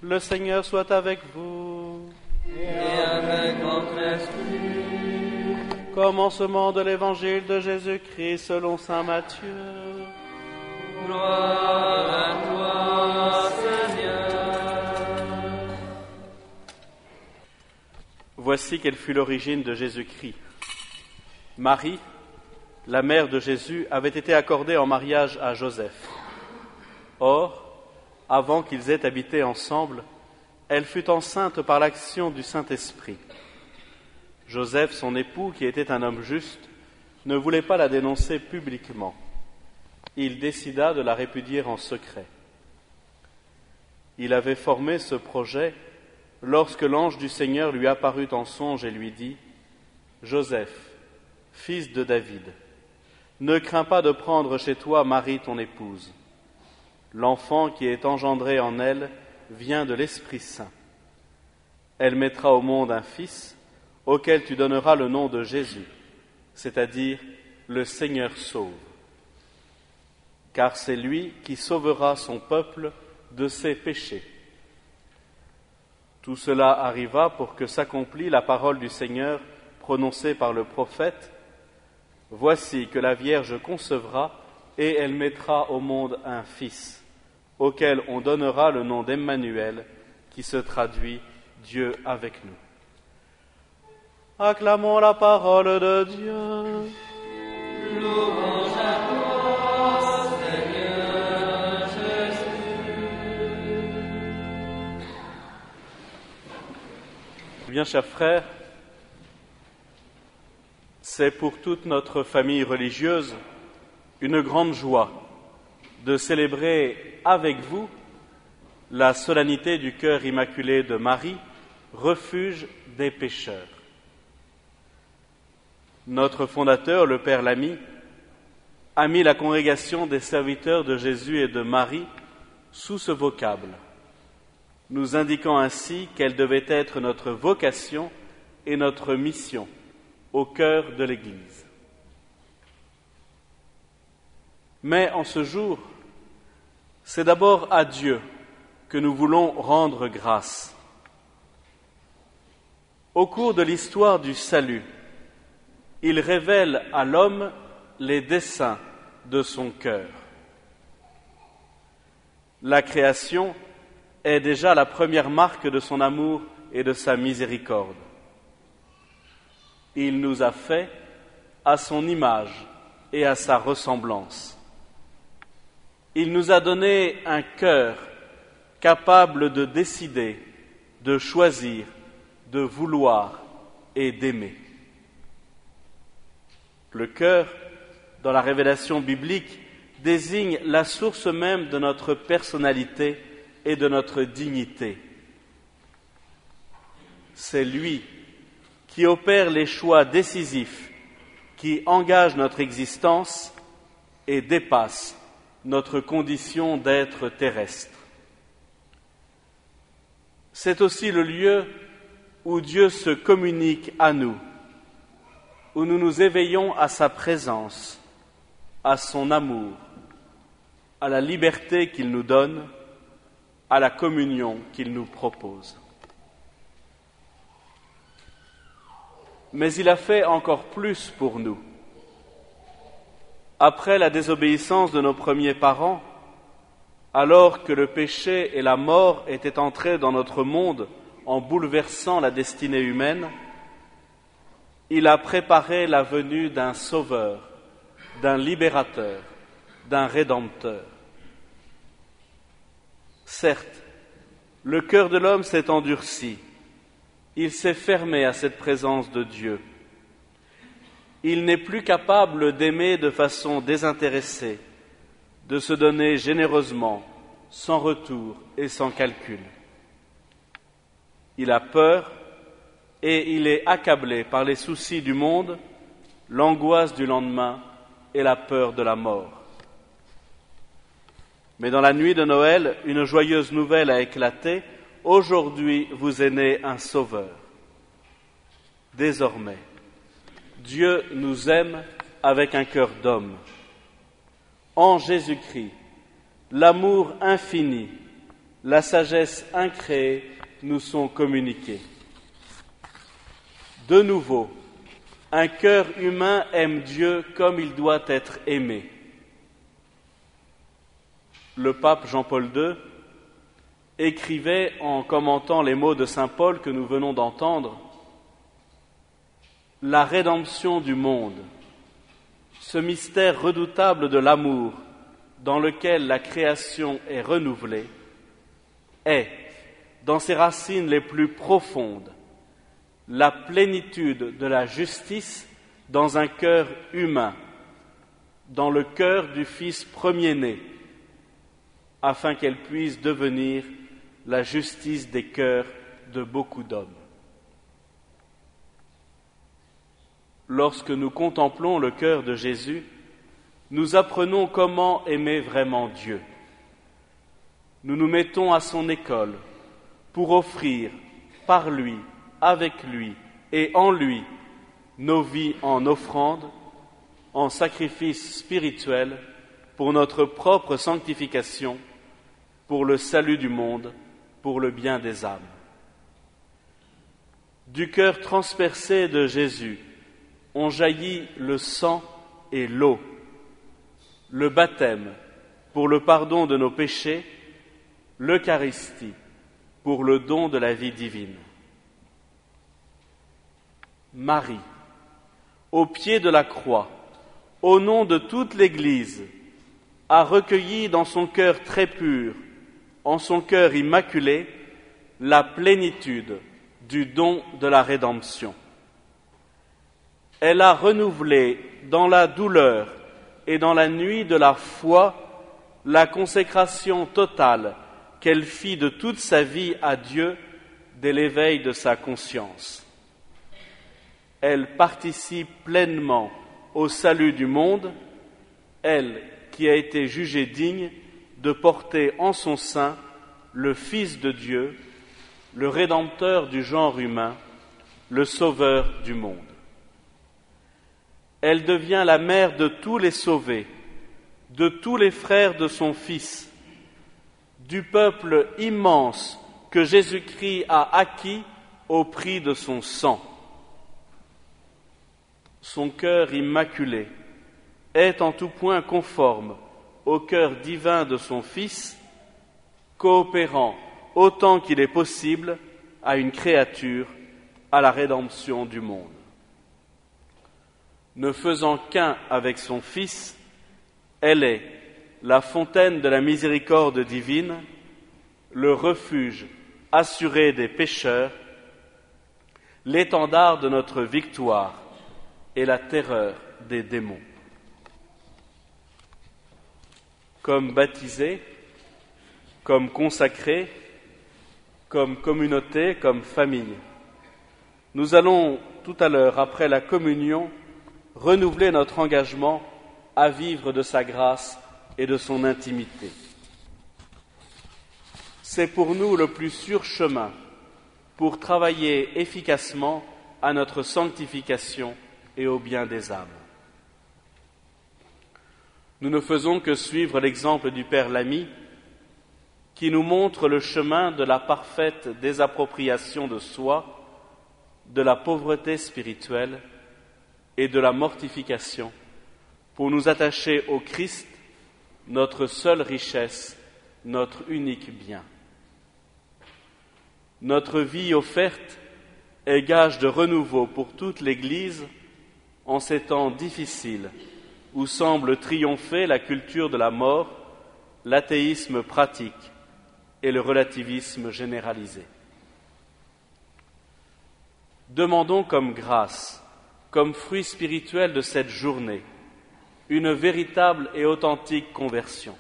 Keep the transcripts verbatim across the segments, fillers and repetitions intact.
Le Seigneur soit avec vous. Et avec votre esprit. Commencement de l'Évangile de Jésus-Christ selon saint Matthieu. Gloire à toi, Seigneur. Voici quelle fut l'origine de Jésus-Christ. Marie, la mère de Jésus, avait été accordée en mariage à Joseph. Or, avant qu'ils aient habité ensemble, elle fut enceinte par l'action du Saint-Esprit. Joseph, son époux, qui était un homme juste, ne voulait pas la dénoncer publiquement. Il décida de la répudier en secret. Il avait formé ce projet lorsque l'ange du Seigneur lui apparut en songe et lui dit « Joseph, fils de David, ne crains pas de prendre chez toi Marie ton épouse. L'enfant qui est engendré en elle vient de l'Esprit Saint. Elle mettra au monde un fils auquel tu donneras le nom de Jésus, c'est-à-dire le Seigneur sauve. Car c'est lui qui sauvera son peuple de ses péchés. » Tout cela arriva pour que s'accomplît la parole du Seigneur prononcée par le prophète. « Voici que la Vierge concevra et elle mettra au monde un fils, auquel on donnera le nom d'Emmanuel, qui se traduit « Dieu avec nous ». Acclamons la parole de Dieu. Louange à toi, Seigneur Jésus. Bien, chers frères, c'est pour toute notre famille religieuse une grande joie de célébrer avec vous la solennité du cœur immaculé de Marie, refuge des pécheurs. Notre fondateur, le Père Lamy, a mis la congrégation des serviteurs de Jésus et de Marie sous ce vocable, nous indiquant ainsi quelle devait être notre vocation et notre mission au cœur de l'Église. Mais en ce jour, c'est d'abord à Dieu que nous voulons rendre grâce. Au cours de l'histoire du salut, il révèle à l'homme les desseins de son cœur. La création est déjà la première marque de son amour et de sa miséricorde. Il nous a fait à son image et à sa ressemblance. Il nous a donné un cœur capable de décider, de choisir, de vouloir et d'aimer. Le cœur, dans la révélation biblique, désigne la source même de notre personnalité et de notre dignité. C'est lui qui opère les choix décisifs qui engagent notre existence et dépassent notre condition d'être terrestre. C'est aussi le lieu où Dieu se communique à nous, où nous nous éveillons à sa présence, à son amour, à la liberté qu'il nous donne, à la communion qu'il nous propose. Mais il a fait encore plus pour nous. Après la désobéissance de nos premiers parents, alors que le péché et la mort étaient entrés dans notre monde en bouleversant la destinée humaine, il a préparé la venue d'un sauveur, d'un libérateur, d'un rédempteur. Certes, le cœur de l'homme s'est endurci, il s'est fermé à cette présence de Dieu. Il n'est plus capable d'aimer de façon désintéressée, de se donner généreusement, sans retour et sans calcul. Il a peur et il est accablé par les soucis du monde, l'angoisse du lendemain et la peur de la mort. Mais dans la nuit de Noël, une joyeuse nouvelle a éclaté. Aujourd'hui, vous est né un sauveur. Désormais, Dieu nous aime avec un cœur d'homme. En Jésus-Christ, l'amour infini la sagesse incréée nous sont communiquées. De nouveau, un cœur humain aime Dieu comme il doit être aimé. Le pape Jean-Paul deux écrivait en commentant les mots de saint Paul que nous venons d'entendre: « La rédemption du monde, ce mystère redoutable de l'amour dans lequel la création est renouvelée, est, dans ses racines les plus profondes, la plénitude de la justice dans un cœur humain, dans le cœur du Fils premier-né, afin qu'elle puisse devenir la justice des cœurs de beaucoup d'hommes. » Lorsque nous contemplons le cœur de Jésus, nous apprenons comment aimer vraiment Dieu. Nous nous mettons à son école pour offrir par lui, avec lui et en lui nos vies en offrande, en sacrifice spirituel pour notre propre sanctification, pour le salut du monde, pour le bien des âmes. Du cœur transpercé de Jésus ont jailli le sang et l'eau, le baptême pour le pardon de nos péchés, l'Eucharistie pour le don de la vie divine. Marie, au pied de la croix, au nom de toute l'Église, a recueilli dans son cœur très pur, en son cœur immaculé, la plénitude du don de la rédemption. Elle a renouvelé dans la douleur et dans la nuit de la foi la consécration totale qu'elle fit de toute sa vie à Dieu dès l'éveil de sa conscience. Elle participe pleinement au salut du monde, elle qui a été jugée digne de porter en son sein le Fils de Dieu, le Rédempteur du genre humain, le Sauveur du monde. Elle devient la mère de tous les sauvés, de tous les frères de son Fils, du peuple immense que Jésus-Christ a acquis au prix de son sang. Son cœur immaculé est en tout point conforme au cœur divin de son Fils, coopérant autant qu'il est possible à une créature, à la rédemption du monde. Ne faisant qu'un avec son Fils, elle est la fontaine de la miséricorde divine, le refuge assuré des pécheurs, l'étendard de notre victoire et la terreur des démons. Comme baptisés, comme consacrés, comme communauté, comme famille, nous allons tout à l'heure, après la communion, renouveler notre engagement à vivre de sa grâce et de son intimité. C'est pour nous le plus sûr chemin pour travailler efficacement à notre sanctification et au bien des âmes. Nous ne faisons que suivre l'exemple du Père Lamy, qui nous montre le chemin de la parfaite désappropriation de soi, de la pauvreté spirituelle et de la mortification, pour nous attacher au Christ, notre seule richesse, notre unique bien. Notre vie offerte est gage de renouveau pour toute l'Église en ces temps difficiles où semble triompher la culture de la mort, l'athéisme pratique et le relativisme généralisé. Demandons comme grâce, comme fruit spirituel de cette journée, une véritable et authentique conversion.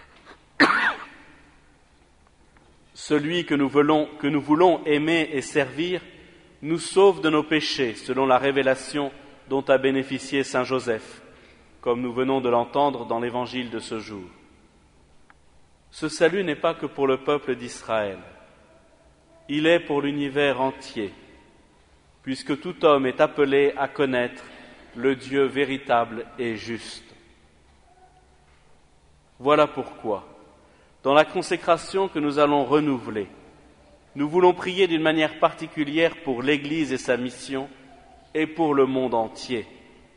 Celui que nous voulons, que nous voulons aimer et servir nous sauve de nos péchés, selon la révélation dont a bénéficié saint Joseph, comme nous venons de l'entendre dans l'évangile de ce jour. Ce salut n'est pas que pour le peuple d'Israël, il est pour l'univers entier, puisque tout homme est appelé à connaître le Dieu véritable et juste. Voilà pourquoi, dans la consécration que nous allons renouveler, nous voulons prier d'une manière particulière pour l'Église et sa mission et pour le monde entier.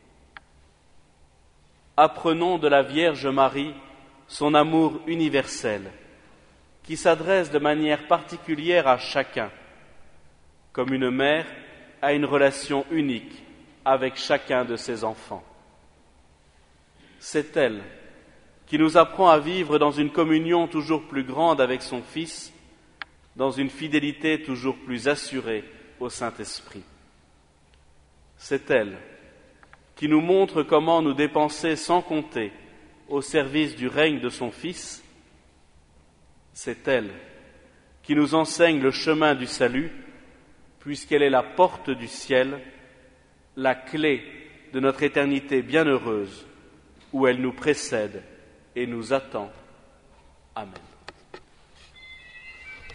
Apprenons de la Vierge Marie son amour universel, qui s'adresse de manière particulière à chacun, comme une mère a une relation unique avec chacun de ses enfants. C'est elle qui nous apprend à vivre dans une communion toujours plus grande avec son Fils, dans une fidélité toujours plus assurée au Saint-Esprit. C'est elle qui nous montre comment nous dépenser sans compter au service du règne de son Fils. C'est elle qui nous enseigne le chemin du salut, puisqu'elle est la porte du ciel, la clé de notre éternité bienheureuse, où elle nous précède et nous attend. Amen.